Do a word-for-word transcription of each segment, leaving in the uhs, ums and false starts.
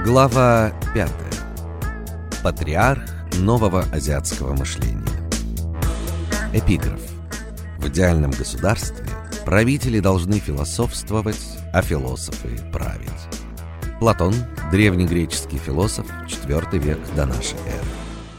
Глава пятая. Патриарх нового азиатского мышления. Эпиграф. В идеальном государстве правители должны философствовать, а философы править. Платон, древнегреческий философ, четвёртый век до нашей эры.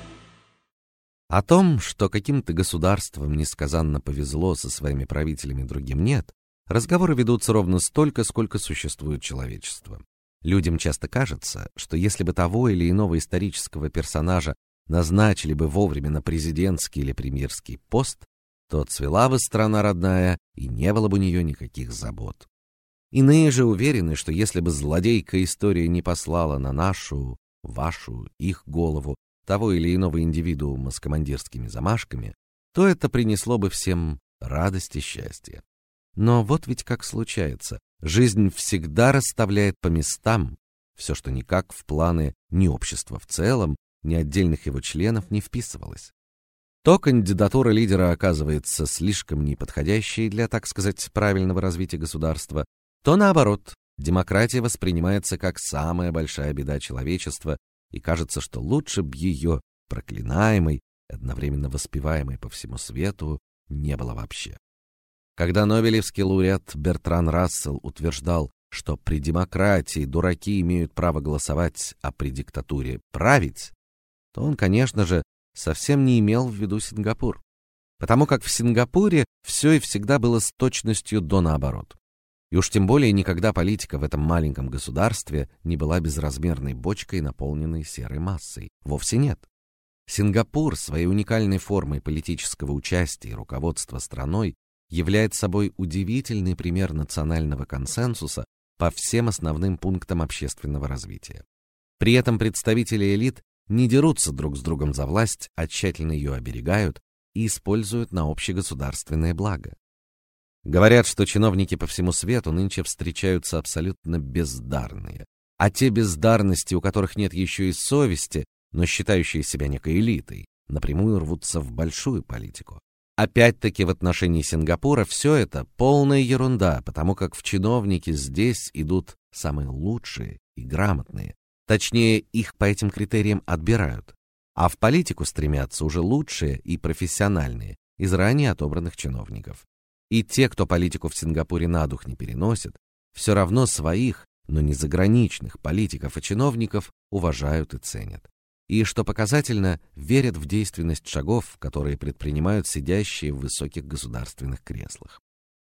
О том, что каким-то государствам несказанно повезло со своими правителями, другим нет, разговоры ведутся ровно столько, сколько существует человечество. Людям часто кажется, что если бы того или иного исторического персонажа назначили бы вовремя на президентский или премьерский пост, то цвела бы страна родная, и не было бы у нее никаких забот. Иные же уверены, что если бы злодейка история не послала на нашу, вашу, их голову того или иного индивидуума с командирскими замашками, то это принесло бы всем радость и счастье. Но вот ведь как случается, жизнь всегда расставляет по местам все, что никак в планы ни общества в целом, ни отдельных его членов не вписывалось. То кандидатура лидера оказывается слишком неподходящей для, так сказать, правильного развития государства, то наоборот, демократия воспринимается как самая большая беда человечества, и кажется, что лучше б ее, проклинаемой, одновременно воспеваемой по всему свету, не было вообще. Когда нобелевский лауреат Бертран Рассел утверждал, что при демократии дураки имеют право голосовать, а при диктатуре править, то он, конечно же, совсем не имел в виду Сингапур, потому как в Сингапуре все и всегда было с точностью до наоборот. И уж тем более никогда политика в этом маленьком государстве не была безразмерной бочкой, наполненной серой массой. Вовсе нет. Сингапур своей уникальной формой политического участия и руководства страной является собой удивительный пример национального консенсуса по всем основным пунктам общественного развития. При этом представители элит не дерутся друг с другом за власть, а тщательно ее оберегают и используют на общегосударственное благо. Говорят, что чиновники по всему свету нынче встречаются абсолютно бездарные, а те бездарности, у которых нет еще и совести, но считающие себя некой элитой, напрямую рвутся в большую политику. Опять-таки в отношении Сингапура все это полная ерунда, потому как в чиновники здесь идут самые лучшие и грамотные. Точнее, их по этим критериям отбирают. А в политику стремятся уже лучшие и профессиональные из ранее отобранных чиновников. И те, кто политику в Сингапуре на дух не переносит, все равно своих, но не заграничных политиков и чиновников уважают и ценят. И, что показательно, верят в действенность шагов, которые предпринимают сидящие в высоких государственных креслах.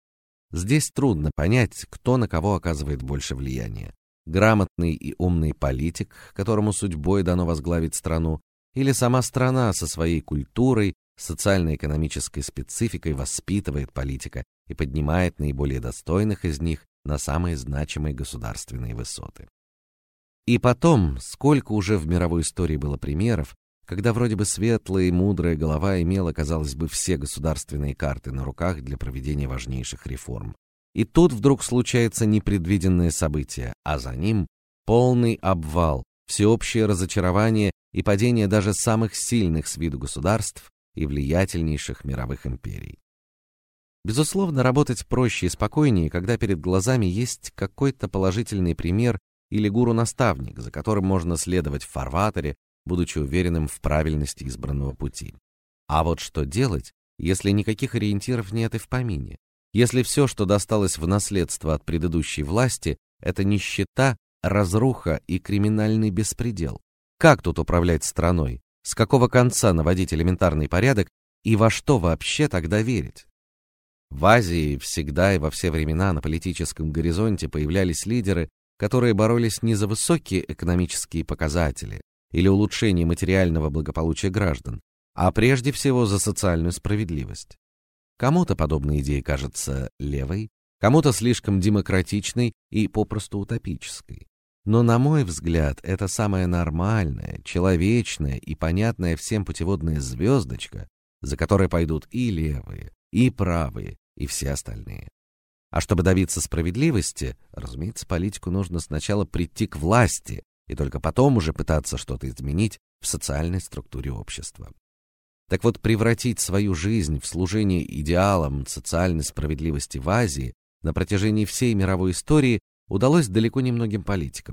Здесь трудно понять, кто на кого оказывает больше влияния: грамотный и умный политик, которому судьбой дано возглавить страну, или сама страна со своей культурой, социально-экономической спецификой воспитывает политика и поднимает наиболее достойных из них на самые значимые государственные высоты. И потом, сколько уже в мировой истории было примеров, когда вроде бы светлая и мудрая голова имела, казалось бы, все государственные карты на руках для проведения важнейших реформ. И тут вдруг случается непредвиденное событие, а за ним полный обвал, всеобщее разочарование и падение даже самых сильных с виду государств и влиятельнейших мировых империй. Безусловно, работать проще и спокойнее, когда перед глазами есть какой-то положительный пример или гуру-наставник, за которым можно следовать в фарватере, будучи уверенным в правильности избранного пути. А вот что делать, если никаких ориентиров нет и в помине? Если все, что досталось в наследство от предыдущей власти, это нищета, разруха и криминальный беспредел? Как тут управлять страной? С какого конца наводить элементарный порядок и во что вообще тогда верить? В Азии всегда и во все времена на политическом горизонте появлялись лидеры, которые боролись не за высокие экономические показатели или улучшение материального благополучия граждан, а прежде всего за социальную справедливость. Кому-то подобная идея кажется левой, кому-то слишком демократичной и попросту утопической. Но, на мой взгляд, это самая нормальная, человечная и понятная всем путеводная звездочка, за которой пойдут и левые, и правые, и все остальные. А чтобы добиться справедливости, разумеется, политику нужно сначала прийти к власти, и только потом уже пытаться что-то изменить в социальной структуре общества. Так вот, превратить свою жизнь в служение идеалам социальной справедливости в Азии на протяжении всей мировой истории удалось далеко не многим политикам.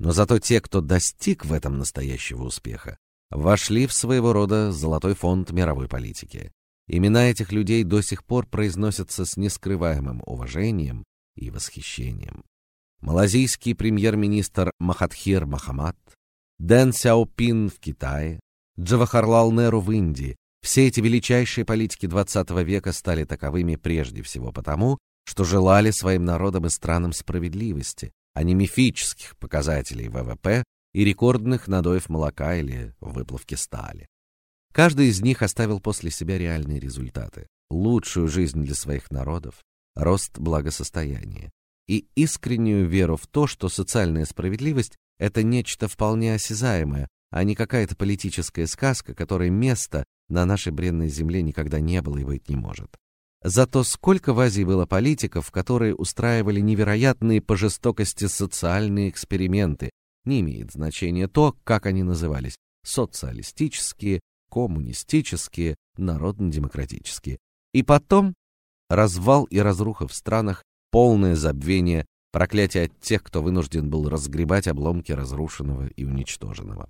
Но зато те, кто достиг в этом настоящего успеха, вошли в своего рода золотой фонд мировой политики. Имена этих людей до сих пор произносятся с нескрываемым уважением и восхищением. Малайзийский премьер-министр Махатхир Мохаммад, Дэн Сяопин в Китае, Джавахарлал Неру в Индии. Все эти величайшие политики двадцатого века стали таковыми прежде всего потому, что желали своим народам и странам справедливости, а не мифических показателей вэ вэ пэ и рекордных надоев молока или выплавки стали. Каждый из них оставил после себя реальные результаты: лучшую жизнь для своих народов, рост благосостояния и искреннюю веру в то, что социальная справедливость — это нечто вполне осязаемое, а не какая-то политическая сказка, которой места на нашей бренной земле никогда не было и быть не может. Зато сколько в Азии было политиков, которые устраивали невероятные по жестокости социальные эксперименты. Не имеет значения то, как они назывались: социалистические, коммунистические, народно-демократические. И потом развал и разруха в странах, полное забвение, проклятие от тех, кто вынужден был разгребать обломки разрушенного и уничтоженного.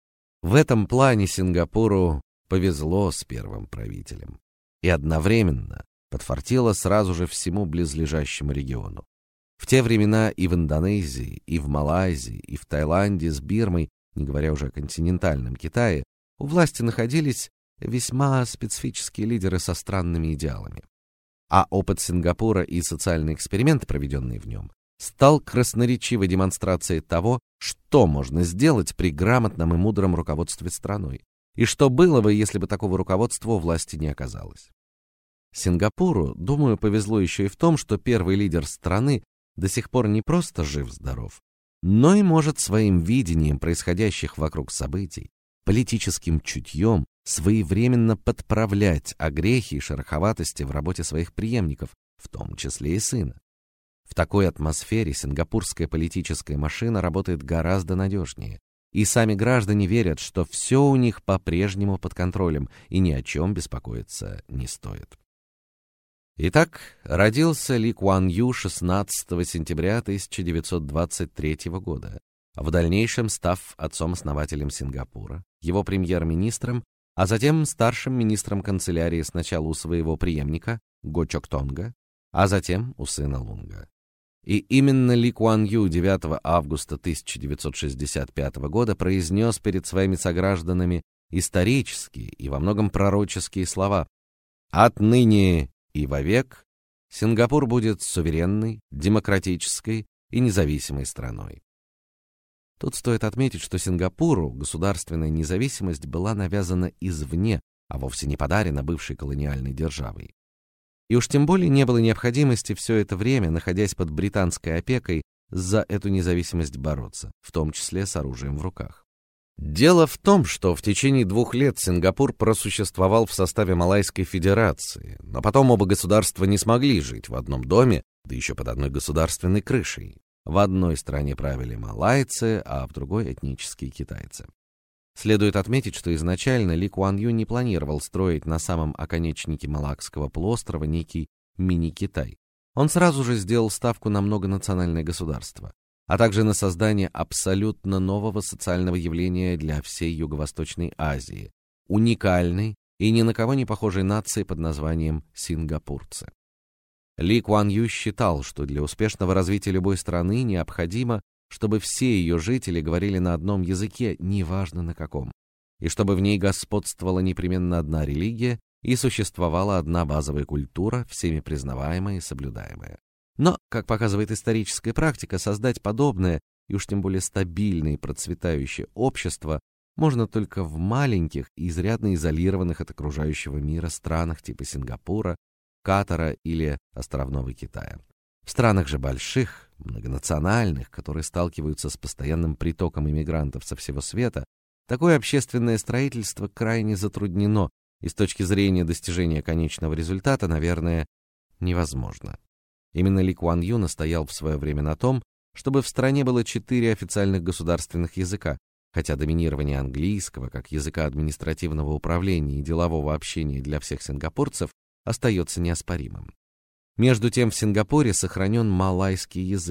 В этом плане Сингапуру повезло с первым правителем. И одновременно подфартило сразу же всему близлежащему региону. В те времена и в Индонезии, и в Малайзии, и в Таиланде с Бирмой, не говоря уже о континентальном Китае, у власти находились весьма специфические лидеры со странными идеалами. А опыт Сингапура и социальный эксперимент, проведенный в нем, стал красноречивой демонстрацией того, что можно сделать при грамотном и мудром руководстве страной, и что было бы, если бы такого руководства у власти не оказалось. Сингапуру, думаю, повезло еще и в том, что первый лидер страны до сих пор не просто жив-здоров, но и может своим видением происходящих вокруг событий, политическим чутьем своевременно подправлять огрехи и шероховатости в работе своих преемников, в том числе и сына. В такой атмосфере сингапурская политическая машина работает гораздо надежнее, и сами граждане верят, что все у них по-прежнему под контролем и ни о чем беспокоиться не стоит. Итак, родился Ли Куан Ю шестнадцатого сентября тысяча девятьсот двадцать третьего года, в дальнейшем став отцом-основателем Сингапура, его премьер-министром, а затем старшим министром канцелярии сначала у своего преемника Го Чок Тонга, а затем у сына Лунга. И именно Ли Куан Ю девятого августа тысяча девятьсот шестьдесят пятого года произнес перед своими согражданами исторические и во многом пророческие слова: «Отныне и вовек Сингапур будет суверенной, демократической и независимой страной». Тут стоит отметить, что Сингапуру государственная независимость была навязана извне, а вовсе не подарена бывшей колониальной державой. И уж тем более не было необходимости все это время, находясь под британской опекой, за эту независимость бороться, в том числе с оружием в руках. Дело в том, что в течение двух лет Сингапур просуществовал в составе Малайской Федерации, но потом оба государства не смогли жить в одном доме, да еще под одной государственной крышей. В одной стране правили малайцы, а в другой — этнические китайцы. Следует отметить, что изначально Ли Куан Ю не планировал строить на самом оконечнике Малакского полуострова некий мини-Китай. Он сразу же сделал ставку на многонациональное государство, а также на создание абсолютно нового социального явления для всей Юго-Восточной Азии, уникальной и ни на кого не похожей нации под названием сингапурцы. Ли Куан Ю считал, что для успешного развития любой страны необходимо, чтобы все ее жители говорили на одном языке, неважно на каком, и чтобы в ней господствовала непременно одна религия и существовала одна базовая культура, всеми признаваемая и соблюдаемая. Но, как показывает историческая практика, создать подобное, и уж тем более стабильное и процветающее общество можно только в маленьких и изрядно изолированных от окружающего мира странах типа Сингапура, Катара или островного Китая. В странах же больших, многонациональных, которые сталкиваются с постоянным притоком иммигрантов со всего света, такое общественное строительство крайне затруднено и с точки зрения достижения конечного результата, наверное, невозможно. Именно Ли Куан Ю настоял в свое время на том, чтобы в стране было четыре официальных государственных языка, хотя доминирование английского как языка административного управления и делового общения для всех сингапурцев остается неоспоримым. Между тем в Сингапуре сохранен малайский язык,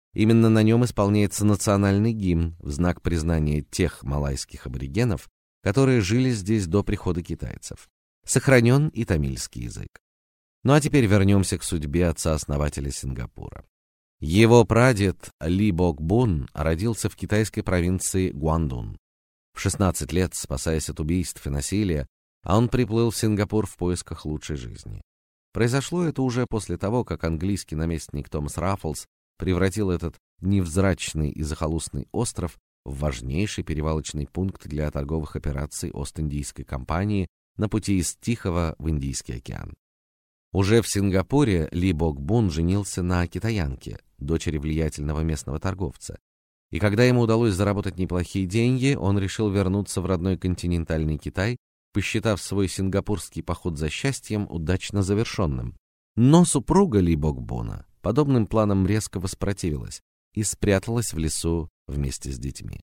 Именно на нем исполняется национальный гимн в знак признания тех малайских аборигенов, которые жили здесь до прихода китайцев. Сохранен и тамильский язык. Ну а теперь вернемся к судьбе отца-основателя Сингапура. Его прадед Ли Бок Бун родился в китайской провинции Гуандун. В шестнадцать лет, спасаясь от убийств и насилия, он приплыл в Сингапур в поисках лучшей жизни. Произошло это уже после того, как английский наместник Томас Раффлс превратил этот невзрачный и захолустный остров в важнейший перевалочный пункт для торговых операций Ост-Индийской компании на пути из Тихого в Индийский океан. Уже в Сингапуре Ли Бок Бун женился на китаянке, дочери влиятельного местного торговца. И когда ему удалось заработать неплохие деньги, он решил вернуться в родной континентальный Китай, посчитав свой сингапурский поход за счастьем удачно завершенным. Но супруга Ли Бок Буна подобным планам резко воспротивилась и спряталась в лесу вместе с детьми.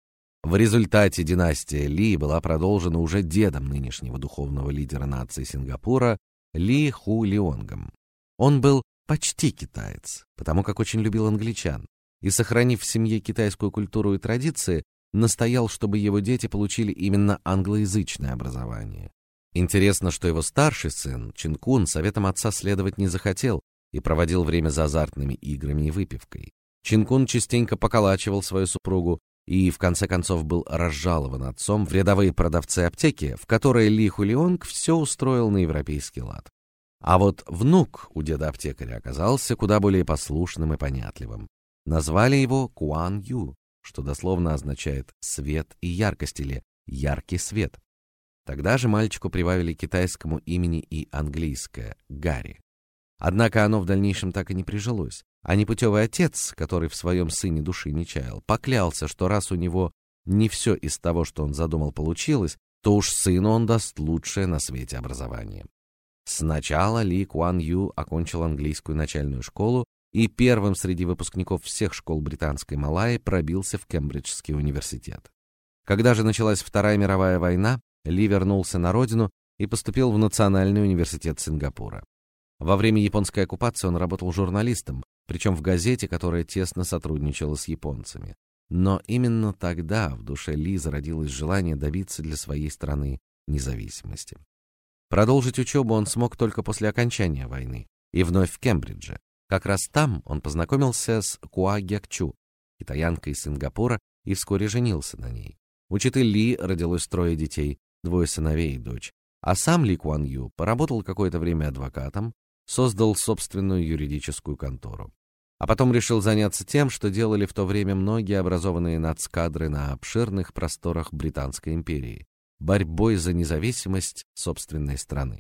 В результате династия Ли была продолжена уже дедом нынешнего духовного лидера нации Сингапура Ли Ху Леонгом. Он был почти китаец, потому как очень любил англичан, и, сохранив в семье китайскую культуру и традиции, настоял, чтобы его дети получили именно англоязычное образование. Интересно, что его старший сын Чин Кун советом отца следовать не захотел и проводил время за азартными играми и выпивкой. Чин Кун частенько поколачивал свою супругу и в конце концов был разжалован отцом в рядовые продавцы аптеки, в которой Ли Ху Леонг все устроил на европейский лад. А вот внук у деда-аптекаря оказался куда более послушным и понятливым. Назвали его Куан Ю, что дословно означает «свет» и «яркость» или «яркий свет». Тогда же мальчику прибавили к китайскому имени и английское «Гарри». Однако оно в дальнейшем так и не прижилось, а непутевый отец, который в своем сыне души не чаял, поклялся, что раз у него не все из того, что он задумал, получилось, то уж сыну он даст лучшее на свете образование. Сначала Ли Куан Ю окончил английскую начальную школу и первым среди выпускников всех школ британской Малайи пробился в Кембриджский университет. Когда же началась Вторая мировая война, Ли вернулся на родину и поступил в Национальный университет Сингапура. Во время японской оккупации он работал журналистом, причем в газете, которая тесно сотрудничала с японцами. Но именно тогда в душе Ли зародилось желание добиться для своей страны независимости. Продолжить учебу он смог только после окончания войны и вновь в Кембридже. Как раз там он познакомился с Куа Гек Чу, китаянкой из Сингапура, и вскоре женился на ней. У четы Ли родилось трое детей, двое сыновей и дочь. А сам Ли Куан Ю поработал какое-то время адвокатом, создал собственную юридическую контору. А потом решил заняться тем, что делали в то время многие образованные нацкадры на обширных просторах Британской империи — борьбой за независимость собственной страны.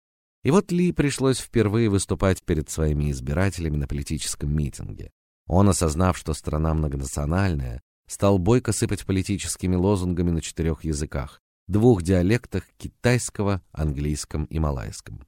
И вот Ли пришлось впервые выступать перед своими избирателями на политическом митинге. Он, осознав, что страна многонациональная, стал бойко сыпать политическими лозунгами на четырех языках, двух диалектах — китайского, английском и малайском.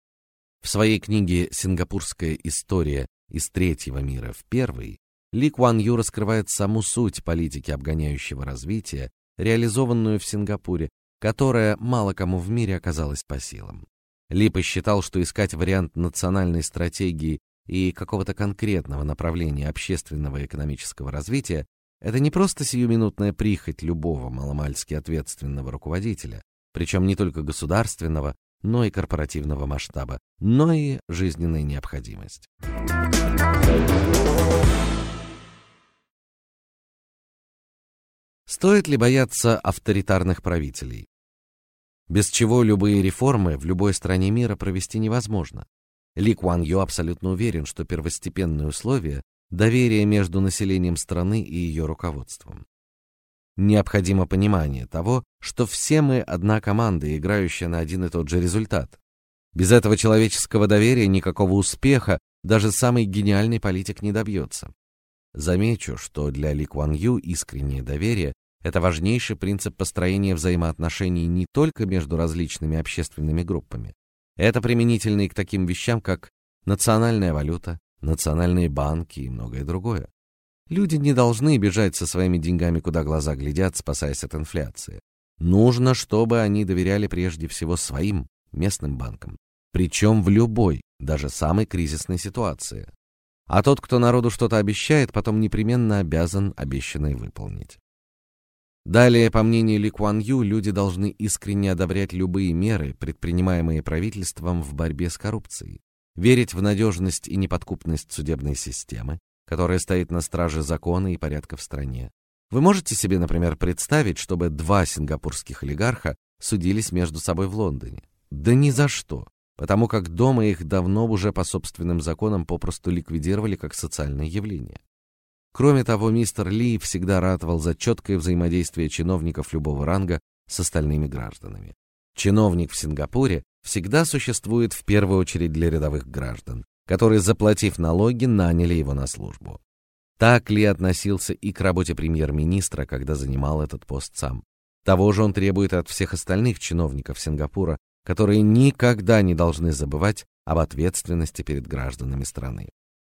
В своей книге «Сингапурская история из третьего мира в первый» Ли Куан Ю раскрывает саму суть политики обгоняющего развития, реализованную в Сингапуре, которая мало кому в мире оказалась по силам. Ли посчитал, что искать вариант национальной стратегии и какого-то конкретного направления общественного и экономического развития — это не просто сиюминутная прихоть любого маломальски ответственного руководителя, причем не только государственного, но и корпоративного масштаба, но и жизненная необходимость. Стоит ли бояться авторитарных правителей? Без чего любые реформы в любой стране мира провести невозможно. Ли Куан Ю абсолютно уверен, что первостепенное условие — доверие между населением страны и ее руководством. Необходимо понимание того, что все мы одна команда, играющая на один и тот же результат. Без этого человеческого доверия никакого успеха даже самый гениальный политик не добьется. Замечу, что для Ли Куан Ю искреннее доверие — это важнейший принцип построения взаимоотношений не только между различными общественными группами. Это применительно и к таким вещам, как национальная валюта, национальные банки и многое другое. Люди не должны бежать со своими деньгами, куда глаза глядят, спасаясь от инфляции. Нужно, чтобы они доверяли прежде всего своим местным банкам, причем в любой, даже самой кризисной ситуации. А тот, кто народу что-то обещает, потом непременно обязан обещанное выполнить. Далее, по мнению Ли Куан Ю, люди должны искренне одобрять любые меры, предпринимаемые правительством в борьбе с коррупцией, верить в надежность и неподкупность судебной системы, которая стоит на страже закона и порядка в стране. Вы можете себе, например, представить, чтобы два сингапурских олигарха судились между собой в Лондоне? Да ни за что, потому как дома их давно уже по собственным законам попросту ликвидировали как социальное явление. Кроме того, мистер Ли всегда ратовал за четкое взаимодействие чиновников любого ранга с остальными гражданами. Чиновник в Сингапуре всегда существует в первую очередь для рядовых граждан, которые, заплатив налоги, наняли его на службу. Так Ли относился и к работе премьер-министра, когда занимал этот пост сам. Того же он требует от всех остальных чиновников Сингапура, которые никогда не должны забывать об ответственности перед гражданами страны.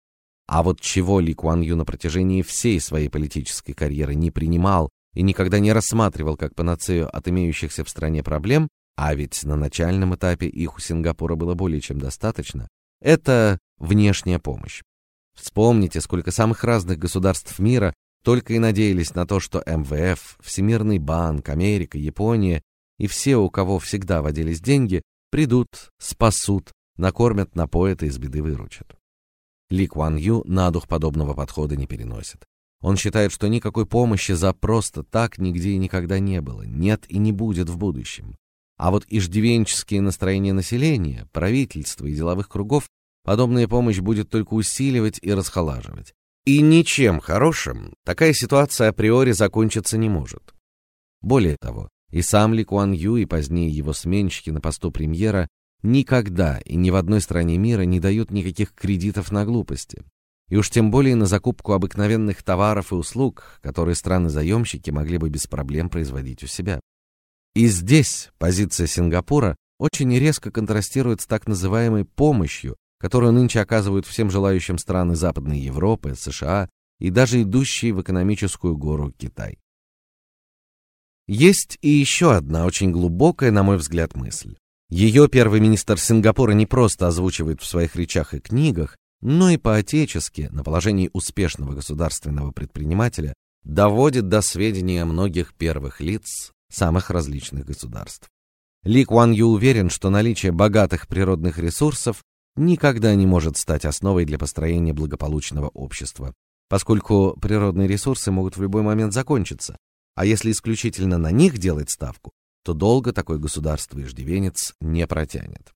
А вот чего Ли Куан Ю на протяжении всей своей политической карьеры не принимал и никогда не рассматривал как панацею от имеющихся в стране проблем, а ведь на начальном этапе их у Сингапура было более чем достаточно, это внешняя помощь. Вспомните, сколько самых разных государств мира только и надеялись на то, что эм вэ эф, Всемирный банк, Америка, Япония и все, у кого всегда водились деньги, придут, спасут, накормят, напоят и из беды выручат. Ли Куан Ю на дух подобного подхода не переносит. Он считает, что никакой помощи за просто так нигде и никогда не было, нет и не будет в будущем. А вот иждивенческие настроения населения, правительства и деловых кругов подобная помощь будет только усиливать и расхолаживать. И ничем хорошим такая ситуация априори закончиться не может. Более того, и сам Ли Куан Ю, и позднее его сменщики на посту премьера никогда и ни в одной стране мира не дают никаких кредитов на глупости. И уж тем более на закупку обыкновенных товаров и услуг, которые страны-заемщики могли бы без проблем производить у себя. И здесь позиция Сингапура очень резко контрастирует с так называемой помощью, которую нынче оказывают всем желающим страны Западной Европы, США и даже идущие в экономическую гору Китай. Есть и еще одна очень глубокая, на мой взгляд, мысль. Ее первый министр Сингапура не просто озвучивает в своих речах и книгах, но и по-отечески, на положении успешного государственного предпринимателя, доводит до сведения многих первых лиц самых различных государств. Ли Куан Ю уверен, что наличие богатых природных ресурсов никогда не может стать основой для построения благополучного общества, поскольку природные ресурсы могут в любой момент закончиться, а если исключительно на них делать ставку, то долго такое государство-иждивенец не протянет.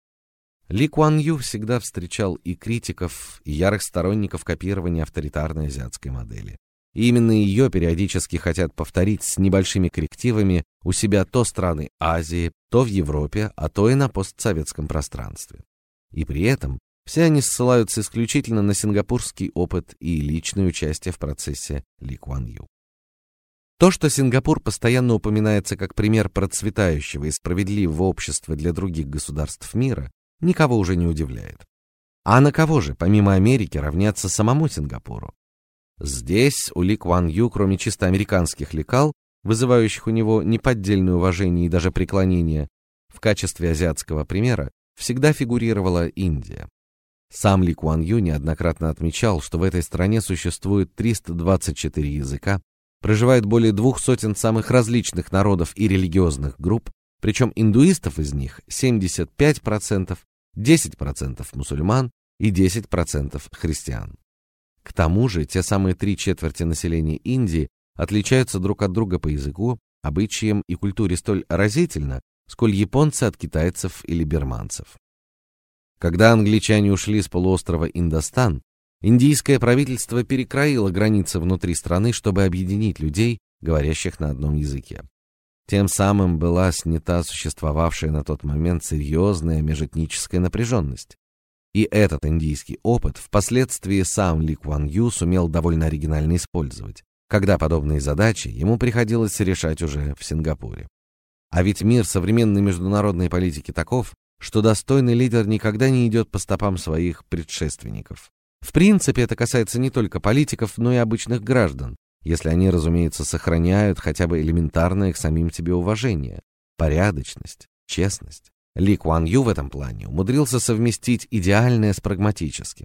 Ли Куан Ю всегда встречал и критиков, и ярых сторонников копирования авторитарной азиатской модели. И именно ее периодически хотят повторить с небольшими коррективами у себя то страны Азии, то в Европе, а то и на постсоветском пространстве. И при этом все они ссылаются исключительно на сингапурский опыт и личное участие в процессе Ли Куан Ю. То, что Сингапур постоянно упоминается как пример процветающего и справедливого общества для других государств мира, никого уже не удивляет. А на кого же, помимо Америки, равняться самому Сингапуру? Здесь у Ли Куан Ю, кроме чисто американских лекал, вызывающих у него неподдельное уважение и даже преклонение, в качестве азиатского примера всегда фигурировала Индия. Сам Ли Куан Ю неоднократно отмечал, что в этой стране существует триста двадцать четыре языка, проживает более двух сотен самых различных народов и религиозных групп, причем индуистов из них семьдесят пять процентов, десять процентов мусульман и десять процентов христиан. К тому же те самые три четверти населения Индии отличаются друг от друга по языку, обычаям и культуре столь разительно, сколь японцы от китайцев или бирманцев. Когда англичане ушли с полуострова Индостан, индийское правительство перекроило границы внутри страны, чтобы объединить людей, говорящих на одном языке. Тем самым была снята существовавшая на тот момент серьезная межэтническая напряженность. И этот индийский опыт впоследствии сам Ли Куан Ю сумел довольно оригинально использовать, когда подобные задачи ему приходилось решать уже в Сингапуре. А ведь мир современной международной политики таков, что достойный лидер никогда не идет по стопам своих предшественников. В принципе, это касается не только политиков, но и обычных граждан, если они, разумеется, сохраняют хотя бы элементарное к самим себе уважение, порядочность, честность. Ли Куан Ю в этом плане умудрился совместить идеальное с прагматическим.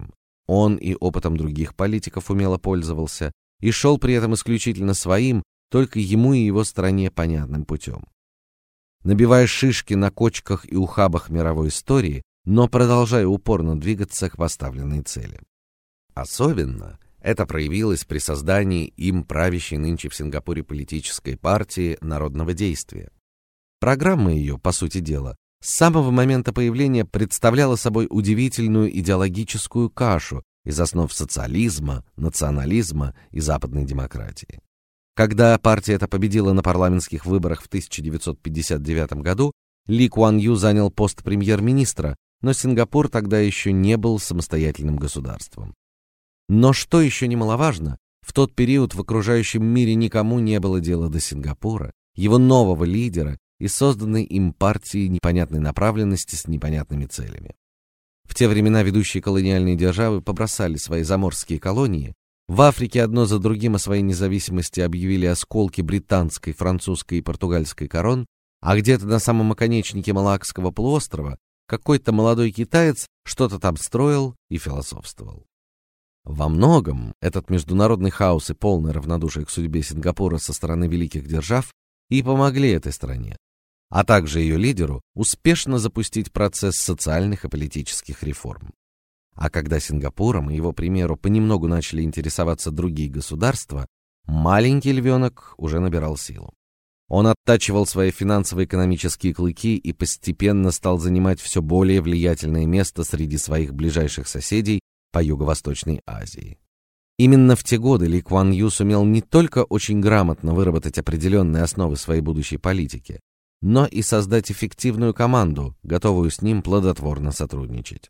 Он и опытом других политиков умело пользовался и шел при этом исключительно своим, только ему и его стране понятным путем. Набивая шишки на кочках и ухабах мировой истории, но продолжая упорно двигаться к поставленной цели. Особенно это проявилось при создании им правящей нынче в Сингапуре политической партии народного действия. Программа ее, по сути дела, с самого момента появления представляла собой удивительную идеологическую кашу из основ социализма, национализма и западной демократии. Когда партия эта победила на парламентских выборах в тысяча девятьсот пятьдесят девятом году, Ли Куан Ю занял пост премьер-министра, но Сингапур тогда еще не был самостоятельным государством. Но что еще немаловажно, в тот период в окружающем мире никому не было дела до Сингапура, его нового лидера и созданной им партии непонятной направленности с непонятными целями. В те времена ведущие колониальные державы побросали свои заморские колонии, в Африке одно за другим о своей независимости объявили осколки британской, французской и португальской корон, а где-то на самом оконечнике Малакского полуострова какой-то молодой китаец что-то там строил и философствовал. Во многом этот международный хаос и полное равнодушие к судьбе Сингапура со стороны великих держав и помогли этой стране, а также ее лидеру, успешно запустить процесс социальных и политических реформ. А когда Сингапуром и его примеру понемногу начали интересоваться другие государства, маленький львенок уже набирал силу. Он оттачивал свои финансово-экономические клыки и постепенно стал занимать все более влиятельное место среди своих ближайших соседей по Юго-Восточной Азии. Именно в те годы Ли Куан Ю сумел не только очень грамотно выработать определенные основы своей будущей политики, но и создать эффективную команду, готовую с ним плодотворно сотрудничать.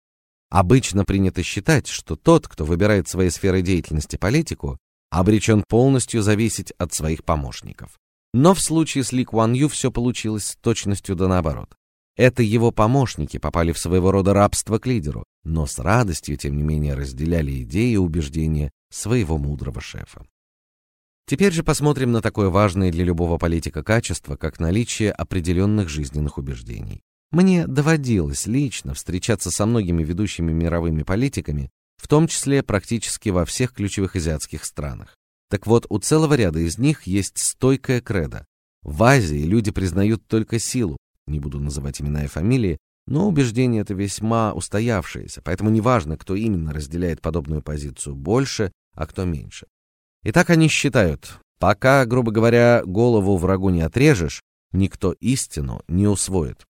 Обычно принято считать, что тот, кто выбирает своей сферой деятельности политику, обречен полностью зависеть от своих помощников. Но в случае с Ли Куан Ю все получилось с точностью да наоборот. Это его помощники попали в своего рода рабство к лидеру, но с радостью, тем не менее, разделяли идеи и убеждения своего мудрого шефа. Теперь же посмотрим на такое важное для любого политика качество, как наличие определенных жизненных убеждений. Мне доводилось лично встречаться со многими ведущими мировыми политиками, в том числе практически во всех ключевых азиатских странах. Так вот, у целого ряда из них есть стойкое кредо. В Азии люди признают только силу, не буду называть имена и фамилии, но убеждение это весьма устоявшееся, поэтому неважно, кто именно разделяет подобную позицию больше, а кто меньше. Итак, они считают, пока, грубо говоря, голову врагу не отрежешь, никто истину не усвоит.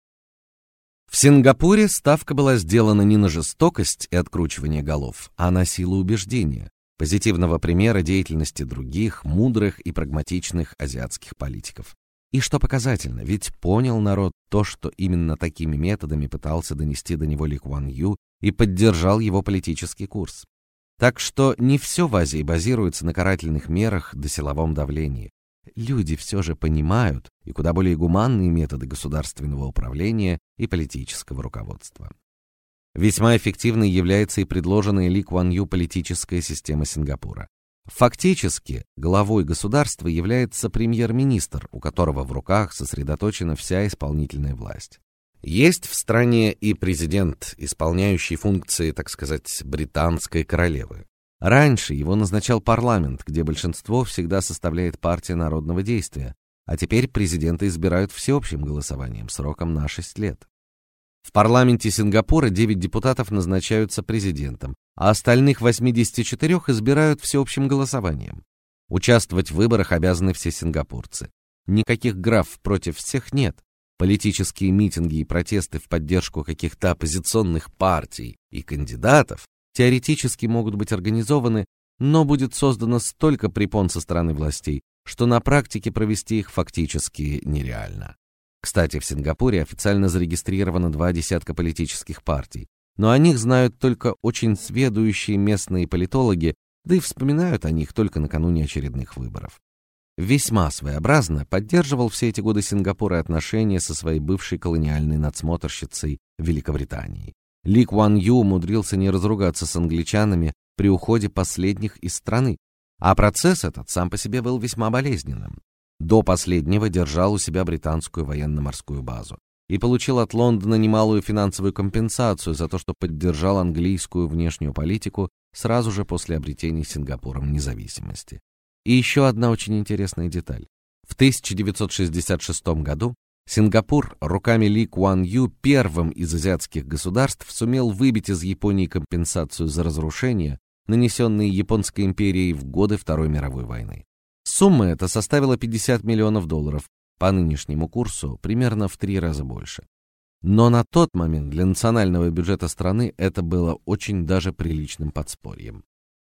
В Сингапуре ставка была сделана не на жестокость и откручивание голов, а на силу убеждения, позитивного примера деятельности других мудрых и прагматичных азиатских политиков. И что показательно, ведь понял народ то, что именно такими методами пытался донести до него Ли Куан Ю и поддержал его политический курс. Так что не все в Азии базируется на карательных мерах да силовом давлении. Люди все же понимают и куда более гуманные методы государственного управления и политического руководства. Весьма эффективной является и предложенная Ли Куан Ю политическая система Сингапура. Фактически, главой государства является премьер-министр, у которого в руках сосредоточена вся исполнительная власть. Есть в стране и президент, исполняющий функции, так сказать, британской королевы. Раньше его назначал парламент, где большинство всегда составляет партия народного действия, а теперь президента избирают всеобщим голосованием сроком на шесть лет. В парламенте Сингапура девять депутатов назначаются президентом, а остальных восемьдесят четыре избирают всеобщим голосованием. Участвовать в выборах обязаны все сингапурцы. Никаких граф против всех нет. Политические митинги и протесты в поддержку каких-то оппозиционных партий и кандидатов теоретически могут быть организованы, но будет создано столько препон со стороны властей, что на практике провести их фактически нереально. Кстати, в Сингапуре официально зарегистрировано два десятка политических партий, но о них знают только очень сведущие местные политологи, да и вспоминают о них только накануне очередных выборов. Весьма своеобразно поддерживал все эти годы Сингапур и отношения со своей бывшей колониальной надсмотрщицей Великобританией. Ли Куан Ю умудрился не разругаться с англичанами при уходе последних из страны, а процесс этот сам по себе был весьма болезненным. До последнего держал у себя британскую военно-морскую базу. и получил от Лондона немалую финансовую компенсацию за то, что поддержал английскую внешнюю политику сразу же после обретения Сингапуром независимости. И еще одна очень интересная деталь. В тысяча девятьсот шестьдесят шестом году Сингапур руками Ли Куан Ю, первым из азиатских государств, сумел выбить из Японии компенсацию за разрушения, нанесенные Японской империей в годы Второй мировой войны. Сумма эта составила пятьдесят миллионов долларов, по нынешнему курсу примерно в три раза больше. Но на тот момент для национального бюджета страны это было очень даже приличным подспорьем.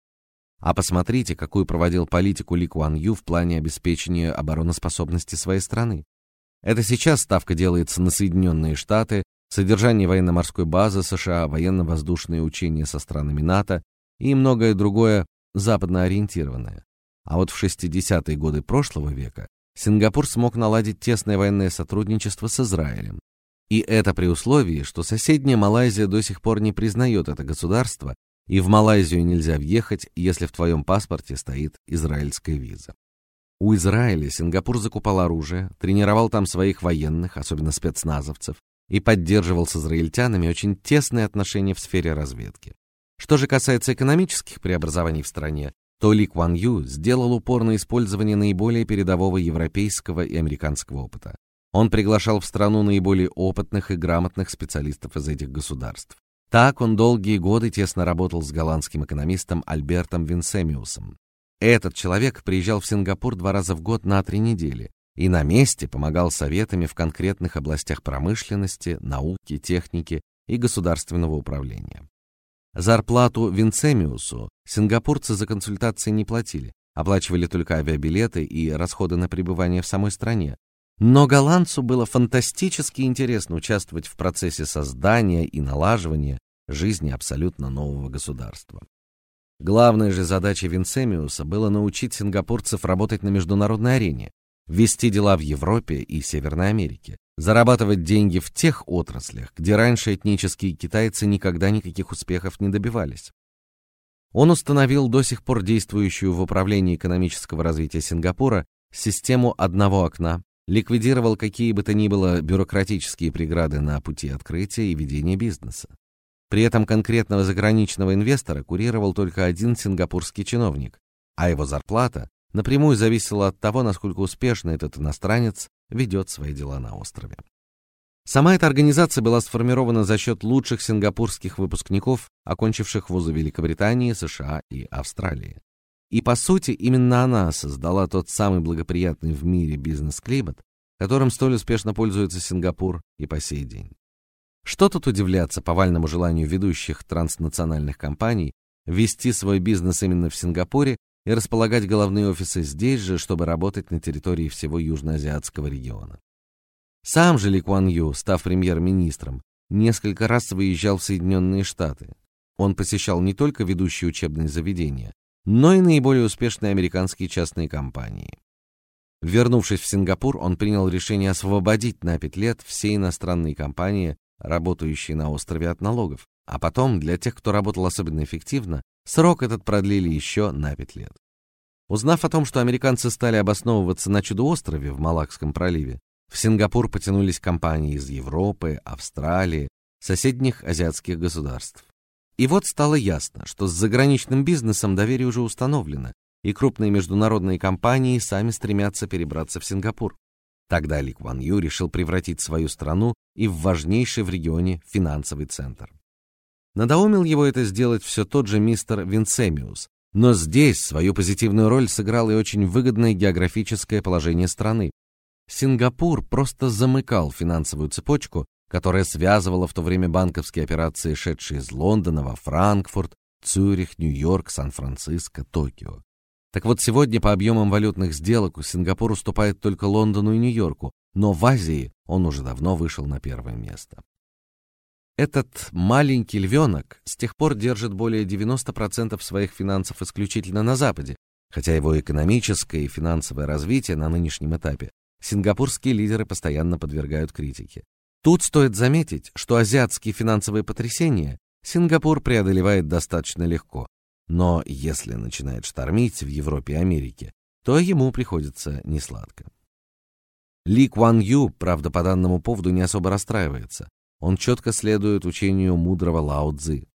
А посмотрите, какую проводил политику Ли Куан Ю в плане обеспечения обороноспособности своей страны. Это сейчас ставка делается на Соединенные Штаты, содержание военно-морской базы США, военно-воздушные учения со странами НАТО и многое другое западно-ориентированное. А вот в шестидесятые годы прошлого века Сингапур смог наладить тесное военное сотрудничество с Израилем. И это при условии, что соседняя Малайзия до сих пор не признает это государство, и в Малайзию нельзя въехать, если в твоем паспорте стоит израильская виза. У Израиля Сингапур закупал оружие, тренировал там своих военных, особенно спецназовцев, и поддерживал с израильтянами очень тесные отношения в сфере разведки. Что же касается экономических преобразований в стране, то Ли Куан Ю сделал упор на использование наиболее передового европейского и американского опыта. Он приглашал в страну наиболее опытных и грамотных специалистов из этих государств. Так он долгие годы тесно работал с голландским экономистом Альбертом Винсемиусом. Этот человек приезжал в Сингапур два раза в год на три недели и на месте помогал советами в конкретных областях промышленности, науки, техники и государственного управления. Зарплату Винсемиусу сингапурцы за консультации не платили, оплачивали только авиабилеты и расходы на пребывание в самой стране. Но голландцу было фантастически интересно участвовать в процессе создания и налаживания жизни абсолютно нового государства. Главной же задачей Винсемиуса было научить сингапурцев работать на международной арене, вести дела в Европе и Северной Америке, зарабатывать деньги в тех отраслях, где раньше этнические китайцы никогда никаких успехов не добивались. Он установил до сих пор действующую в управлении экономического развития Сингапура систему одного окна, ликвидировал какие бы то ни было бюрократические преграды на пути открытия и ведения бизнеса. При этом конкретного заграничного инвестора курировал только один сингапурский чиновник, а его зарплата напрямую зависела от того, насколько успешно этот иностранец ведет свои дела на острове. Сама эта организация была сформирована за счет лучших сингапурских выпускников, окончивших вузы Великобритании, США и Австралии. И по сути именно она создала тот самый благоприятный в мире бизнес-климат, которым столь успешно пользуется Сингапур и по сей день. Что тут удивляться повальному желанию ведущих транснациональных компаний вести свой бизнес именно в Сингапуре и располагать головные офисы здесь же, чтобы работать на территории всего южноазиатского региона. Сам же Ли Куан Ю, став премьер-министром, несколько раз выезжал в Соединенные Штаты. Он посещал не только ведущие учебные заведения, но и наиболее успешные американские частные компании. Вернувшись в Сингапур, он принял решение освободить на пять лет все иностранные компании, работающие на острове, от налогов, а потом для тех, кто работал особенно эффективно, срок этот продлили еще на пять лет. Узнав о том, что американцы стали обосновываться на чудо-острове в Малакском проливе, в Сингапур потянулись компании из Европы, Австралии, соседних азиатских государств. И вот стало ясно, что с заграничным бизнесом доверие уже установлено, и крупные международные компании сами стремятся перебраться в Сингапур. Тогда Ли Куан Ю решил превратить свою страну и в важнейший в регионе финансовый центр. Надоумил его это сделать все тот же мистер Винсемиус, но здесь свою позитивную роль сыграло и очень выгодное географическое положение страны. Сингапур просто замыкал финансовую цепочку, которая связывала в то время банковские операции, шедшие из Лондона во Франкфурт, Цюрих, Нью-Йорк, Сан-Франциско, Токио. Так вот, сегодня по объемам валютных сделок Сингапур уступает только Лондону и Нью-Йорку, но в Азии он уже давно вышел на первое место. Этот маленький львенок с тех пор держит более девяноста процентов своих финансов исключительно на Западе, хотя его экономическое и финансовое развитие на нынешнем этапе сингапурские лидеры постоянно подвергают критике. Тут стоит заметить, что азиатские финансовые потрясения Сингапур преодолевает достаточно легко, но если начинает штормить в Европе и Америке, то ему приходится несладко. Ли Куан Ю, правда, по данному поводу не особо расстраивается. Он четко следует учению мудрого Лао Цзы.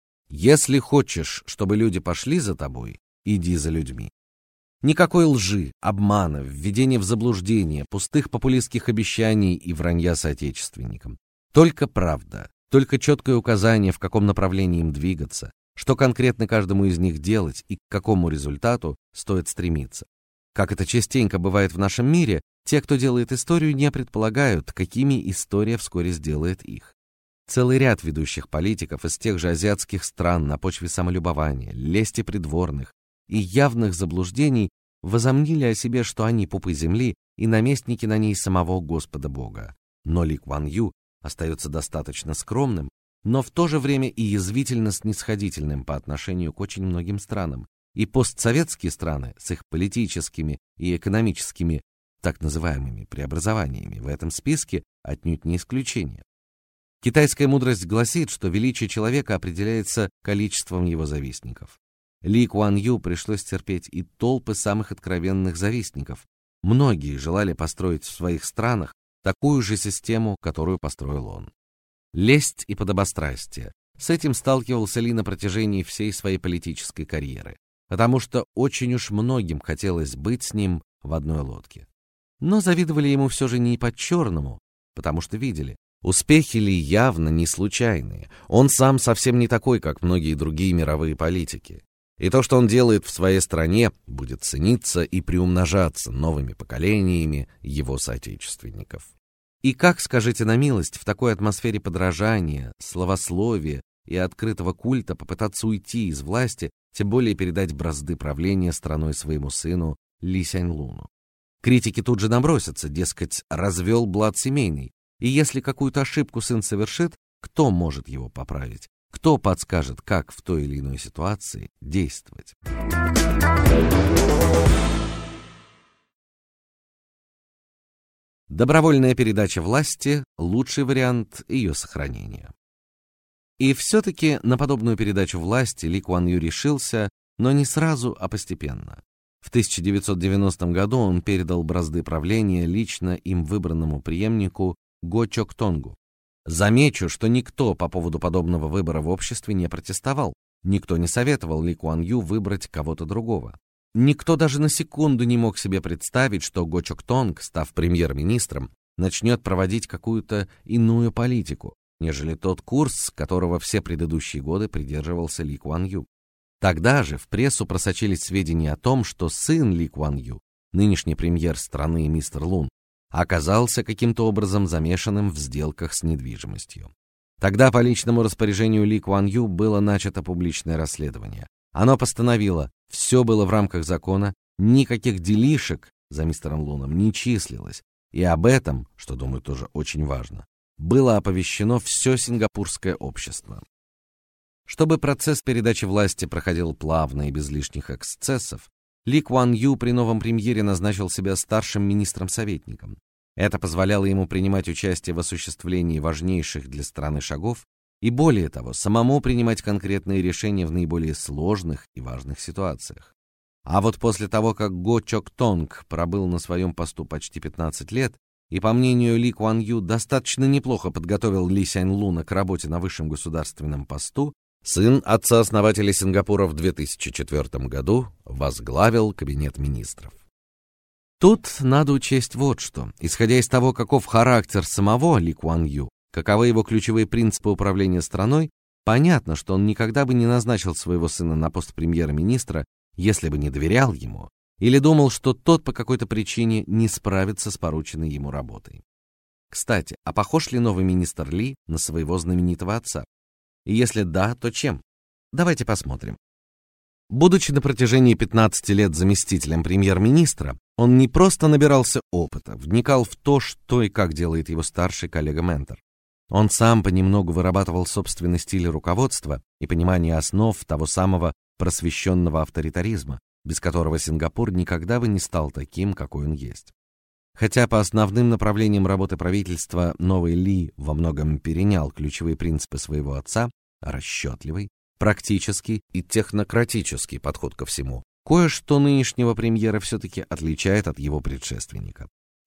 Если хочешь, чтобы люди пошли за тобой, иди за людьми. Никакой лжи, обмана, введения в заблуждение, пустых популистских обещаний и вранья соотечественникам. Только правда, только четкое указание, в каком направлении им двигаться, что конкретно каждому из них делать и к какому результату стоит стремиться. Как это частенько бывает в нашем мире, те, кто делает историю, не предполагают, какими история вскоре сделает их. Целый ряд ведущих политиков из тех же азиатских стран на почве самолюбования, лести придворных и явных заблуждений возомнили о себе, что они пупы земли и наместники на ней самого Господа Бога. Но Ли Куан Ю остается достаточно скромным, но в то же время и язвительно снисходительным по отношению к очень многим странам. И постсоветские страны с их политическими и экономическими так называемыми преобразованиями в этом списке отнюдь не исключение. Китайская мудрость гласит, что величие человека определяется количеством его завистников. Ли Куан Ю пришлось терпеть и толпы самых откровенных завистников. Многие желали построить в своих странах такую же систему, которую построил он. Лесть и подобострастие. С этим сталкивался Ли на протяжении всей своей политической карьеры, потому что очень уж многим хотелось быть с ним в одной лодке. Но завидовали ему все же не по-черному, потому что видели, успехи Ли явно не случайные. Он сам совсем не такой, как многие другие мировые политики. И то, что он делает в своей стране, будет цениться и приумножаться новыми поколениями его соотечественников. И как, скажите на милость, в такой атмосфере подражания, славословия и открытого культа попытаться уйти из власти, тем более передать бразды правления страной своему сыну Ли Сяньлуну? Критики тут же набросятся, дескать, развел блад семейный, и если какую-то ошибку сын совершит, кто может его поправить? Кто подскажет, как в той или иной ситуации действовать? Добровольная передача власти – лучший вариант ее сохранения. И все-таки на подобную передачу власти Ли Куан Ю решился, но не сразу, а постепенно. В тысяча девятьсот девяностом году он передал бразды правления лично им выбранному преемнику Го Чок Тонгу. Замечу, что никто по поводу подобного выбора в обществе не протестовал, никто не советовал Ли Куан Ю выбрать кого-то другого. Никто даже на секунду не мог себе представить, что Го Чок Тонг, став премьер-министром, начнет проводить какую-то иную политику, нежели тот курс, которого все предыдущие годы придерживался Ли Куан Ю. Тогда же в прессу просочились сведения о том, что сын Ли Куан Ю, нынешний премьер страны мистер Лун, оказался каким-то образом замешанным в сделках с недвижимостью. Тогда по личному распоряжению Ли Куан Ю было начато публичное расследование. Оно постановило, все было в рамках закона, никаких делишек за мистером Луном не числилось, и об этом, что, думаю, тоже очень важно, было оповещено все сингапурское общество. Чтобы процесс передачи власти проходил плавно и без лишних эксцессов, Ли Куан Ю при новом премьере назначил себя старшим министром-советником. Это позволяло ему принимать участие в осуществлении важнейших для страны шагов и, более того, самому принимать конкретные решения в наиболее сложных и важных ситуациях. А вот после того, как Го Чок Тонг пробыл на своем посту почти пятнадцать лет и, по мнению Ли Куан Ю, достаточно неплохо подготовил Ли Сяньлуна к работе на высшем государственном посту, сын отца-основателя Сингапура в две тысячи четвёртом году возглавил кабинет министров. Тут надо учесть вот что. Исходя из того, каков характер самого Ли Куан Ю, каковы его ключевые принципы управления страной, понятно, что он никогда бы не назначил своего сына на пост премьер-министра, если бы не доверял ему, или думал, что тот по какой-то причине не справится с порученной ему работой. Кстати, а похож ли новый министр Ли на своего знаменитого отца? И если да, то чем? Давайте посмотрим. Будучи на протяжении пятнадцати лет заместителем премьер-министра, он не просто набирался опыта, вникал в то, что и как делает его старший коллега-ментор. Он сам понемногу вырабатывал собственный стиль руководства и понимание основ того самого просвещенного авторитаризма, без которого Сингапур никогда бы не стал таким, какой он есть. Хотя по основным направлениям работы правительства новый Ли во многом перенял ключевые принципы своего отца, расчетливый, практический и технократический подход ко всему, кое-что нынешнего премьера все-таки отличает от его предшественника.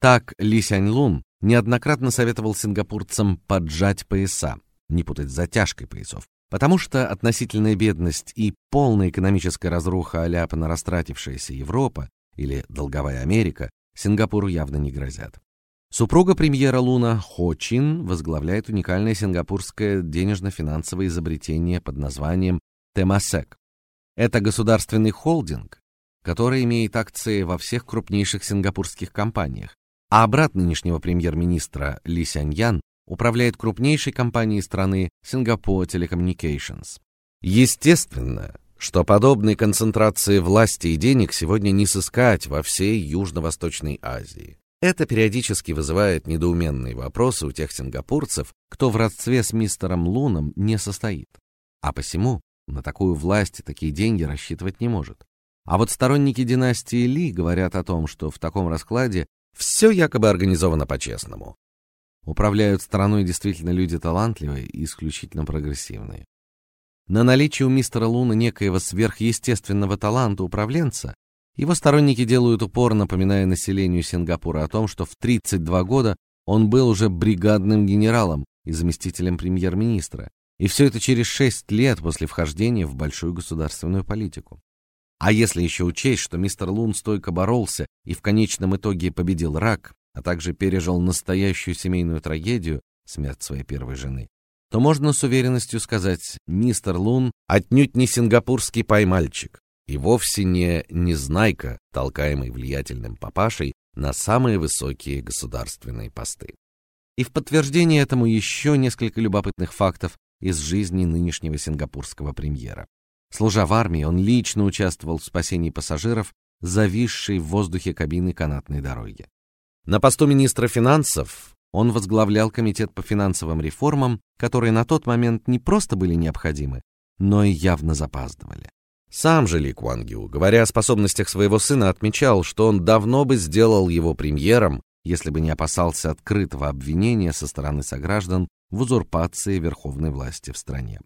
Так Ли Сянь Лун неоднократно советовал сингапурцам поджать пояса, не путать с затяжкой поясов, потому что относительная бедность и полная экономическая разруха а-ля понарастратившаяся Европа или долговая Америка Сингапуру явно не грозят. Супруга премьера Луна Хо Чин возглавляет уникальное сингапурское денежно-финансовое изобретение под названием Temasek. Это государственный холдинг, который имеет акции во всех крупнейших сингапурских компаниях, а брат нынешнего премьер-министра Ли Сянь Ян управляет крупнейшей компанией страны Singapore Telecommunications. Естественно, что подобной концентрации власти и денег сегодня не сыскать во всей Южно-Восточной Азии. Это периодически вызывает недоуменные вопросы у тех сингапурцев, кто в родстве с мистером Луном не состоит, а посему на такую власть и такие деньги рассчитывать не может. А вот сторонники династии Ли говорят о том, что в таком раскладе все якобы организовано по-честному. Управляют страной действительно люди талантливые и исключительно прогрессивные. На наличие у мистера Луна некоего сверхъестественного таланта управленца его сторонники делают упор, напоминая населению Сингапура о том, что в тридцать два года он был уже бригадным генералом и заместителем премьер-министра, и все это через шесть лет после вхождения в большую государственную политику. А если еще учесть, что мистер Лун стойко боролся и в конечном итоге победил рак, а также пережил настоящую семейную трагедию, смерть своей первой жены, то можно с уверенностью сказать, мистер Лун отнюдь не сингапурский поймальчик и вовсе не незнайка, толкаемый влиятельным папашей на самые высокие государственные посты. И в подтверждение этому еще несколько любопытных фактов из жизни нынешнего сингапурского премьера. Служа в армии, он лично участвовал в спасении пассажиров, зависшей в воздухе кабины канатной дороги. На посту министра финансов он возглавлял комитет по финансовым реформам, которые на тот момент не просто были необходимы, но и явно запаздывали. Сам же Ли Куан Ю, говоря о способностях своего сына, отмечал, что он давно бы сделал его премьером, если бы не опасался открытого обвинения со стороны сограждан в узурпации верховной власти в стране.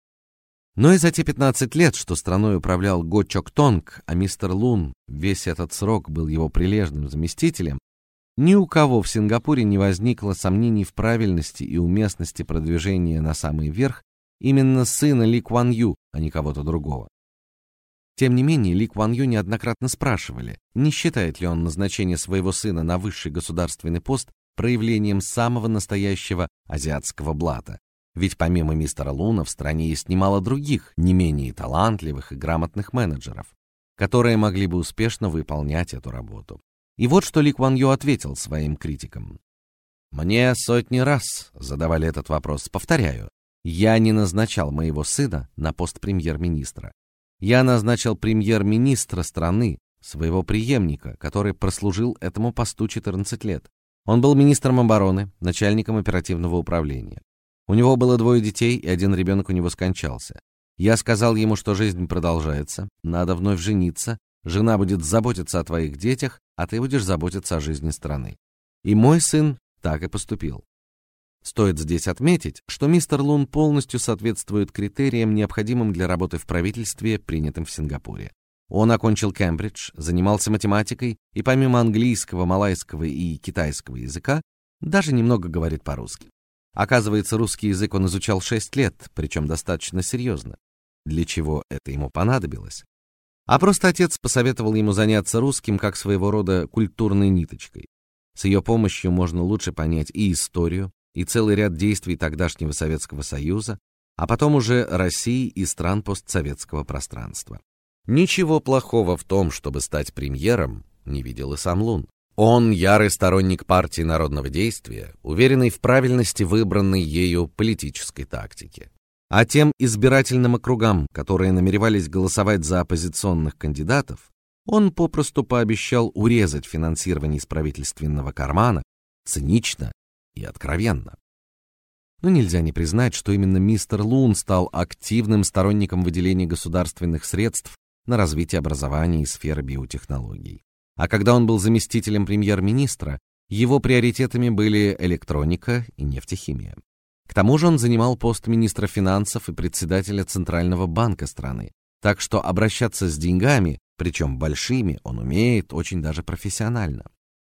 Но и за те пятнадцать лет, что страной управлял Го Чок Тонг, а мистер Лун весь этот срок был его прилежным заместителем, ни у кого в Сингапуре не возникло сомнений в правильности и уместности продвижения на самый верх именно сына Ли Куан Ю, а не кого-то другого. Тем не менее, Ли Куан Ю неоднократно спрашивали, не считает ли он назначение своего сына на высший государственный пост проявлением самого настоящего азиатского блата. Ведь помимо мистера Луна в стране есть немало других, не менее талантливых и грамотных менеджеров, которые могли бы успешно выполнять эту работу. И вот что Ли Куан Ю ответил своим критикам. «Мне сотни раз задавали этот вопрос. Повторяю, я не назначал моего сына на пост премьер-министра. Я назначил премьер-министра страны, своего преемника, который прослужил этому посту четырнадцать лет. Он был министром обороны, начальником оперативного управления. У него было двое детей, и один ребенок у него скончался. Я сказал ему, что жизнь продолжается, надо вновь жениться, жена будет заботиться о твоих детях, а ты будешь заботиться о жизни страны. И мой сын так и поступил. Стоит здесь отметить, что мистер Лун полностью соответствует критериям, необходимым для работы в правительстве, принятым в Сингапуре. Он окончил Кембридж, занимался математикой и помимо английского, малайского и китайского языка даже немного говорит по-русски. Оказывается, русский язык он изучал шесть лет, причем достаточно серьезно. Для чего это ему понадобилось? А просто отец посоветовал ему заняться русским как своего рода культурной ниточкой. С ее помощью можно лучше понять и историю, и целый ряд действий тогдашнего Советского Союза, а потом уже России и стран постсоветского пространства. Ничего плохого в том, чтобы стать премьером, не видел и сам Лун. Он ярый сторонник партии народного действия, уверенный в правильности выбранной ею политической тактики. А тем избирательным округам, которые намеревались голосовать за оппозиционных кандидатов, он попросту пообещал урезать финансирование из правительственного кармана цинично и откровенно. Но нельзя не признать, что именно мистер Лун стал активным сторонником выделения государственных средств на развитие образования и сферы биотехнологий. А когда он был заместителем премьер-министра, его приоритетами были электроника и нефтехимия. К тому же он занимал пост министра финансов и председателя Центрального банка страны, так что обращаться с деньгами, причем большими, он умеет очень даже профессионально.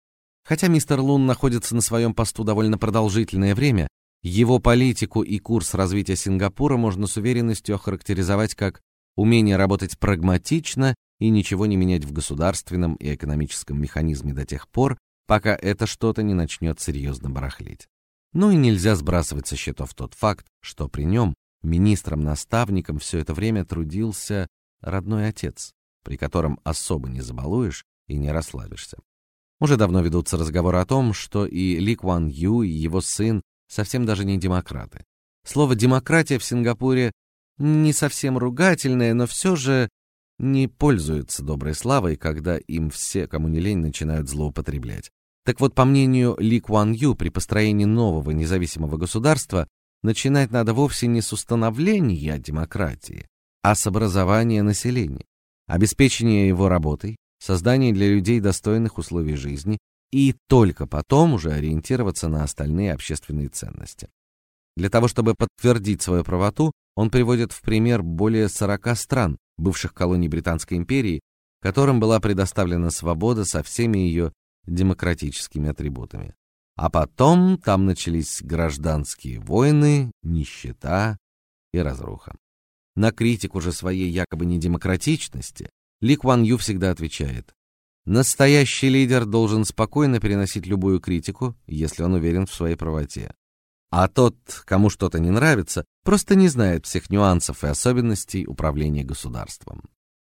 Хотя мистер Лун находится на своем посту довольно продолжительное время, его политику и курс развития Сингапура можно с уверенностью охарактеризовать как умение работать прагматично и ничего не менять в государственном и экономическом механизме до тех пор, пока это что-то не начнет серьезно барахлить. Ну и нельзя сбрасывать со счетов тот факт, что при нем министром-наставником все это время трудился родной отец, при котором особо не забалуешь и не расслабишься. Уже давно ведутся разговоры о том, что и Ли Куан Ю, и его сын совсем даже не демократы. Слово «демократия» в Сингапуре не совсем ругательное, но все же не пользуется доброй славой, когда им все, кому не лень, начинают злоупотреблять. Так вот, по мнению Ли Куан Ю, при построении нового независимого государства начинать надо вовсе не с установления демократии, а с образования населения, обеспечения его работой, создания для людей достойных условий жизни и только потом уже ориентироваться на остальные общественные ценности. Для того, чтобы подтвердить свою правоту, он приводит в пример более сорока стран, бывших колоний Британской империи, которым была предоставлена свобода со всеми ее демократическими атрибутами. А потом там начались гражданские войны, нищета и разруха. На критику же своей якобы недемократичности Ли Куан Ю всегда отвечает: настоящий лидер должен спокойно переносить любую критику, если он уверен в своей правоте. А тот, кому что-то не нравится, просто не знает всех нюансов и особенностей управления государством.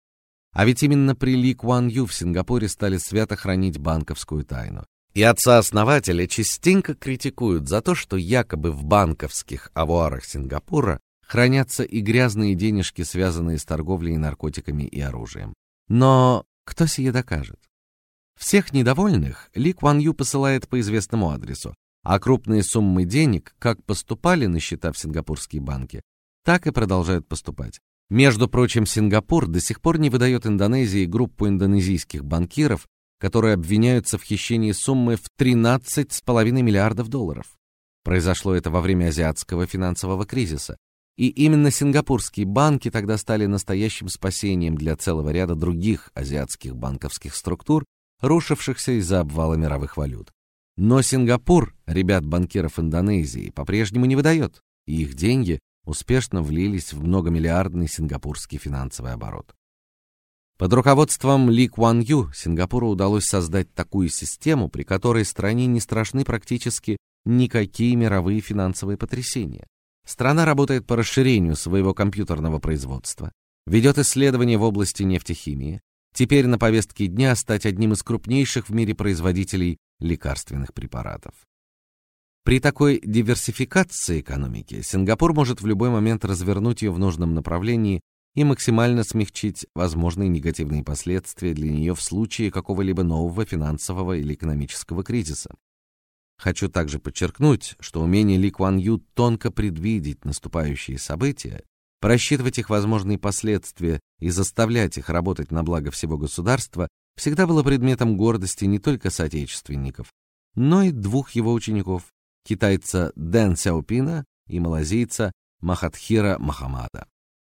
А ведь именно при Ли Куан Ю в Сингапуре стали свято хранить банковскую тайну. И отца-основателя частенько критикуют за то, что якобы в банковских авуарах Сингапура хранятся и грязные денежки, связанные с торговлей наркотиками и оружием. Но кто сие докажет? Всех недовольных Ли Куан Ю посылает по известному адресу, а крупные суммы денег как поступали на счета в сингапурские банки, так и продолжают поступать. Между прочим, Сингапур до сих пор не выдает Индонезии группу индонезийских банкиров, которые обвиняются в хищении суммы в тринадцать с половиной миллиардов долларов. Произошло это во время азиатского финансового кризиса, и именно сингапурские банки тогда стали настоящим спасением для целого ряда других азиатских банковских структур, рушившихся из-за обвала мировых валют. Но Сингапур ребят-банкиров Индонезии по-прежнему не выдает, и их деньги успешно влились в многомиллиардный сингапурский финансовый оборот. Под руководством Ли Куан Ю Сингапуру удалось создать такую систему, при которой стране не страшны практически никакие мировые финансовые потрясения. Страна работает по расширению своего компьютерного производства, ведет исследования в области нефтехимии. Теперь на повестке дня стать одним из крупнейших в мире производителей лекарственных препаратов. При такой диверсификации экономики Сингапур может в любой момент развернуть ее в нужном направлении и максимально смягчить возможные негативные последствия для нее в случае какого-либо нового финансового или экономического кризиса. Хочу также подчеркнуть, что умение Ли Куан Ю тонко предвидеть наступающие события, просчитывать их возможные последствия и заставлять их работать на благо всего государства всегда было предметом гордости не только соотечественников, но и двух его учеников: китайца Дэн Сяопина и малазийца Махатхира Мохаммада.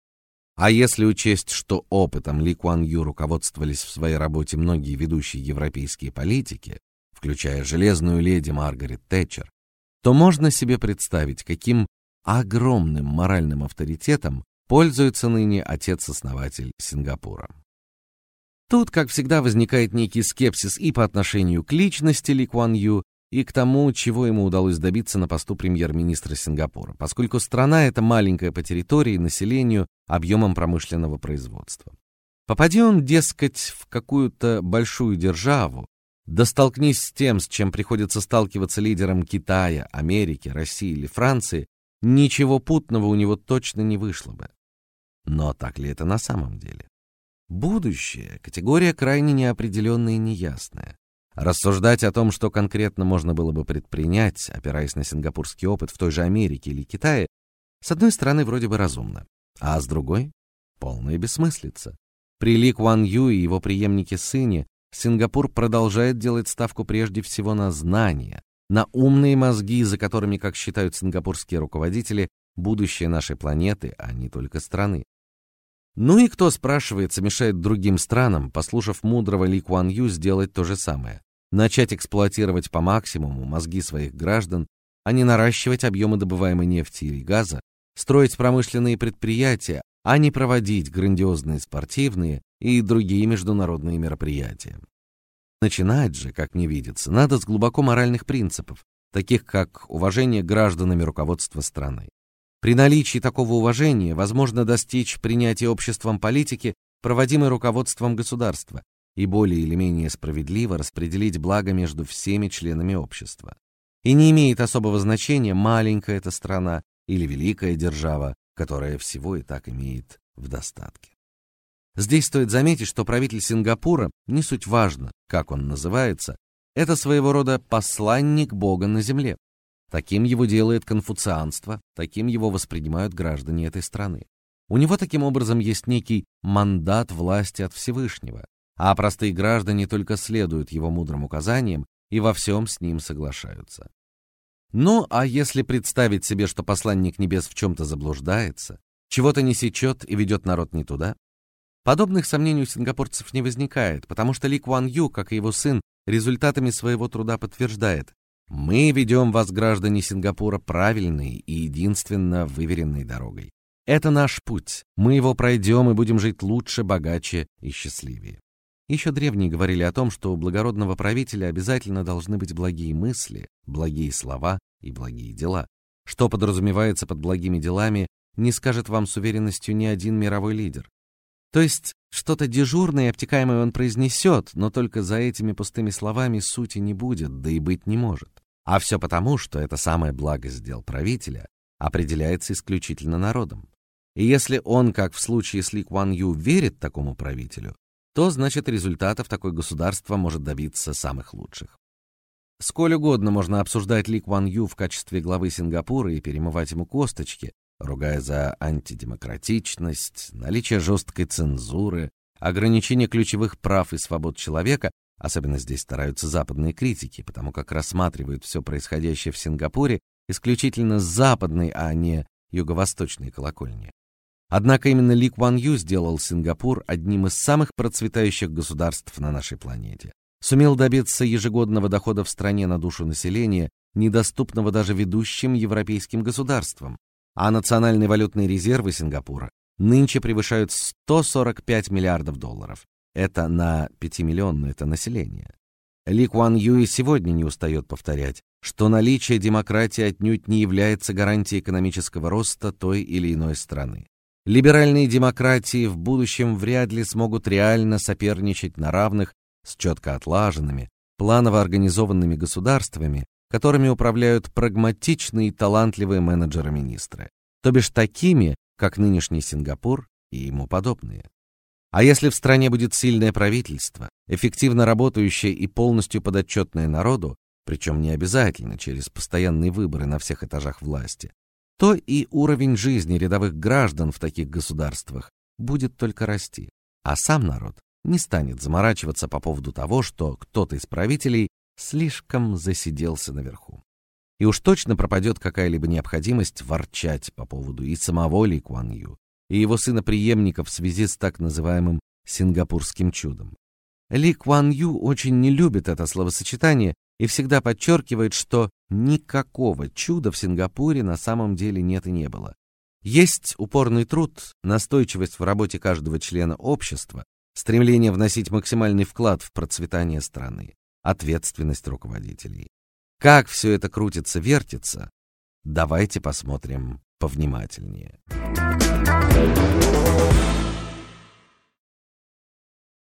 А если учесть, что опытом Ли Куан Ю руководствовались в своей работе многие ведущие европейские политики, включая железную леди Маргарет Тэтчер, то можно себе представить, каким огромным моральным авторитетом пользуется ныне отец-основатель Сингапура. Тут, как всегда, возникает некий скепсис и по отношению к личности Ли Куан Ю, и к тому, чего ему удалось добиться на посту премьер-министра Сингапура, поскольку страна эта маленькая по территории, населению, объемом промышленного производства. Попади он, дескать, в какую-то большую державу, да столкнись с тем, с чем приходится сталкиваться лидерам Китая, Америки, России или Франции, ничего путного у него точно не вышло бы. Но так ли это на самом деле? Будущее — категория крайне неопределенная и неясная. Рассуждать о том, что конкретно можно было бы предпринять, опираясь на сингапурский опыт в той же Америке или Китае, с одной стороны, вроде бы разумно, а с другой — полная бессмыслица. При Ли Куан Ю и его преемнике-сыне Сингапур продолжает делать ставку прежде всего на знания, на умные мозги, за которыми, как считают сингапурские руководители, будущее нашей планеты, а не только страны. Ну и кто, спрашивается, мешает другим странам, послушав мудрого Ли Куан Ю, сделать то же самое? начать эксплуатировать по максимуму мозги своих граждан, а не наращивать объемы добываемой нефти или газа, строить промышленные предприятия, а не проводить грандиозные спортивные и другие международные мероприятия. Начинать же, как мне видится, надо с глубоко моральных принципов, таких как уважение гражданами руководства страны. При наличии такого уважения возможно достичь принятия обществом политики, проводимой руководством государства, и более или менее справедливо распределить благо между всеми членами общества. И не имеет особого значения, маленькая эта страна или великая держава, которая всего и так имеет в достатке. Здесь стоит заметить, что правитель Сингапура, не суть важно, как он называется, это своего рода посланник Бога на земле. Таким его делает конфуцианство, таким его воспринимают граждане этой страны. У него таким образом есть некий мандат власти от Всевышнего, а простые граждане только следуют его мудрым указаниям и во всем с ним соглашаются. Ну, а если представить себе, что посланник небес в чем-то заблуждается, чего-то не сечет и ведет народ не туда, подобных сомнений у сингапурцев не возникает, потому что Ли Куан Ю, как и его сын, результатами своего труда подтверждает: мы ведем вас, граждане Сингапура, правильной и единственно выверенной дорогой. Это наш путь, мы его пройдем и будем жить лучше, богаче и счастливее. Еще древние говорили о том, что у благородного правителя обязательно должны быть благие мысли, благие слова и благие дела. Что подразумевается под благими делами, не скажет вам с уверенностью ни один мировой лидер. То есть что-то дежурное и обтекаемое он произнесет, но только за этими пустыми словами сути не будет, да и быть не может. А все потому, что это самое благость дел правителя определяется исключительно народом. И если он, как в случае с Ли Куан Ю, верит такому правителю, то значит результатов такое государство может добиться самых лучших. Сколь угодно можно обсуждать Ли Куан Ю в качестве главы Сингапура и перемывать ему косточки, ругая за антидемократичность, наличие жесткой цензуры, ограничение ключевых прав и свобод человека. Особенно здесь стараются западные критики, потому как рассматривают все происходящее в Сингапуре исключительно с западной, а не юго-восточной колокольни. Однако именно Ли Куан Ю сделал Сингапур одним из самых процветающих государств на нашей планете. Сумел добиться ежегодного дохода в стране на душу населения, недоступного даже ведущим европейским государствам, а национальные валютные резервы Сингапура нынче превышают сто сорок пять миллиардов долларов. Это на пятимиллионное это население. Ли Куан Ю и сегодня не устает повторять, что наличие демократии отнюдь не является гарантией экономического роста той или иной страны. Либеральные демократии в будущем вряд ли смогут реально соперничать на равных с четко отлаженными, планово организованными государствами, которыми управляют прагматичные и талантливые менеджеры-министры, то бишь такими, как нынешний Сингапур и ему подобные. А если в стране будет сильное правительство, эффективно работающее и полностью подотчетное народу, причем не обязательно через постоянные выборы на всех этажах власти, то и уровень жизни рядовых граждан в таких государствах будет только расти, а сам народ не станет заморачиваться по поводу того, что кто-то из правителей слишком засиделся наверху. И уж точно пропадет какая-либо необходимость ворчать по поводу и самого Ли Куан Ю, и его сына-преемника в связи с так называемым сингапурским чудом. Ли Куан Ю очень не любит это словосочетание и всегда подчеркивает, что никакого чуда в Сингапуре на самом деле нет и не было. Есть упорный труд, настойчивость в работе каждого члена общества, стремление вносить максимальный вклад в процветание страны, ответственность руководителей. Как все это крутится-вертится, давайте посмотрим повнимательнее.